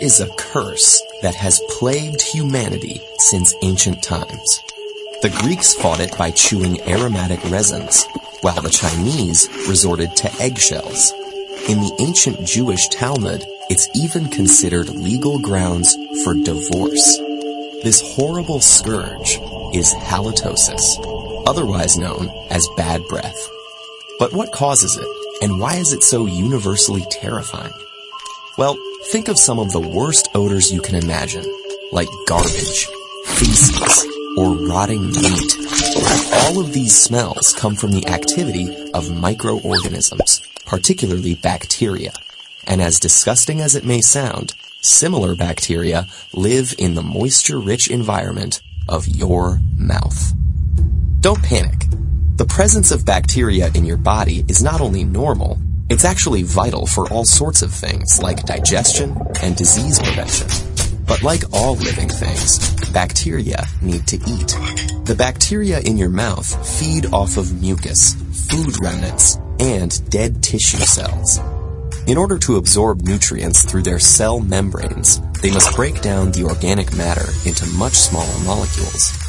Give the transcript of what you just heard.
is a curse that has plagued humanity since ancient times. The Greeks fought it by chewing aromatic resins, while the Chinese resorted to eggshells. In the ancient Jewish Talmud, it's even considered legal grounds for divorce. This horrible scourge is halitosis, otherwise known as bad breath. But what causes it, and why is it so universally terrifying? Well, think of some of the worst odors you can imagine, like garbage, feces, or rotting meat. All of these smells come from the activity of microorganisms, particularly bacteria. And as disgusting as it may sound, similar bacteria live in the moisture-rich environment of your mouth. Don't panic. The presence of bacteria in your body is not only normal, it's actually vital for all sorts of things like digestion and disease prevention. But like all living things, bacteria need to eat. The bacteria in your mouth feed off of mucus, food remnants, and dead tissue cells. In order to absorb nutrients through their cell membranes, they must break down the organic matter into much smaller molecules.